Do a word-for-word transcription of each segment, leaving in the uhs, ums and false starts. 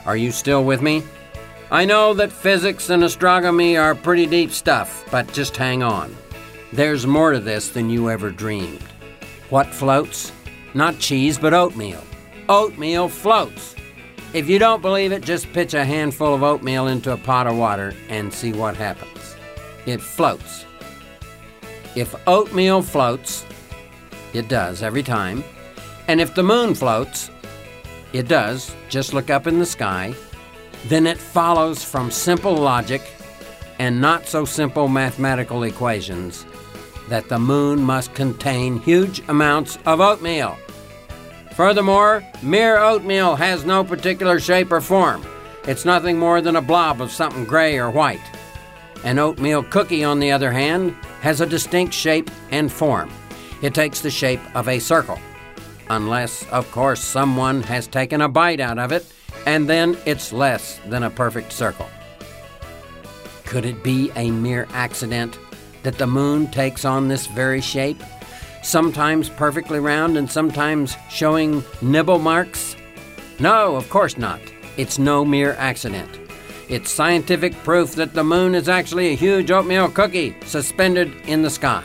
Are you still with me? I know that physics and astronomy are pretty deep stuff, but just hang on. There's more to this than you ever dreamed. What floats? Not cheese, but oatmeal. Oatmeal floats. If you don't believe it, just pitch a handful of oatmeal into a pot of water and see what happens. It floats. If oatmeal floats, it does every time. And if the moon floats, it does. Just look up in the sky. Then it follows from simple logic and not so simple mathematical equations that the moon must contain huge amounts of oatmeal. Furthermore, mere oatmeal has no particular shape or form. It's nothing more than a blob of something gray or white. An oatmeal cookie, on the other hand, has a distinct shape and form. It takes the shape of a circle. Unless, of course, someone has taken a bite out of it, and then it's less than a perfect circle. Could it be a mere accident that the moon takes on this very shape? Sometimes perfectly round and sometimes showing nibble marks? No, of course not. It's no mere accident. It's scientific proof that the moon is actually a huge oatmeal cookie suspended in the sky.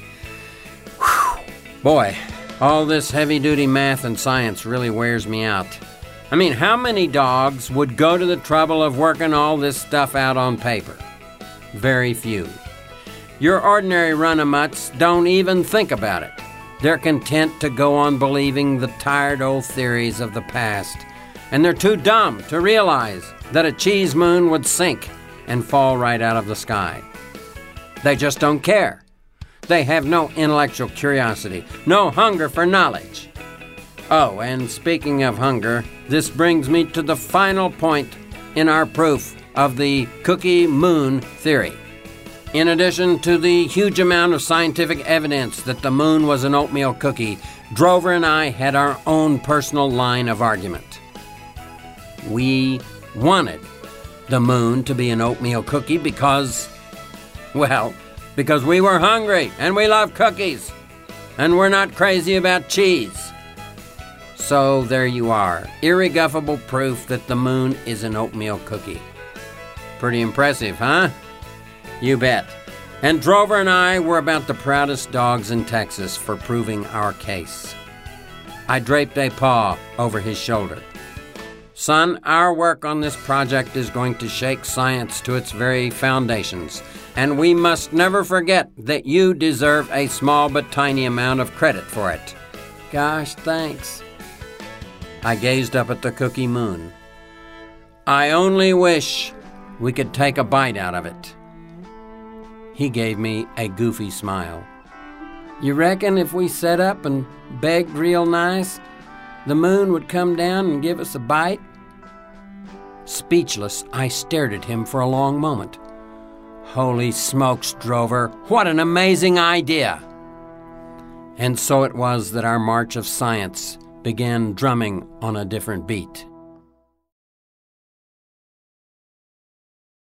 Whew. Boy, all this heavy-duty math and science really wears me out. I mean, how many dogs would go to the trouble of working all this stuff out on paper? Very few. Your ordinary run-a-mutts don't even think about it. They're content to go on believing the tired old theories of the past, and they're too dumb to realize that a cheese moon would sink and fall right out of the sky. They just don't care. They have no intellectual curiosity, no hunger for knowledge. Oh, and speaking of hunger, this brings me to the final point in our proof of the cookie moon theory. In addition to the huge amount of scientific evidence that the moon was an oatmeal cookie, Drover and I had our own personal line of argument. We wanted the moon to be an oatmeal cookie because, well, because we were hungry and we love cookies and we're not crazy about cheese. So there you are, irrebuttable proof that the moon is an oatmeal cookie. Pretty impressive, huh? You bet. And Drover and I were about the proudest dogs in Texas for proving our case. I draped a paw over his shoulder. Son, our work on this project is going to shake science to its very foundations, and we must never forget that you deserve a small but tiny amount of credit for it. Gosh, thanks. I gazed up at the cookie moon. I only wish we could take a bite out of it. He gave me a goofy smile. You reckon if we set up and begged real nice, the moon would come down and give us a bite? Speechless, I stared at him for a long moment. Holy smokes, Drover, what an amazing idea! And so it was that our march of science began drumming on a different beat.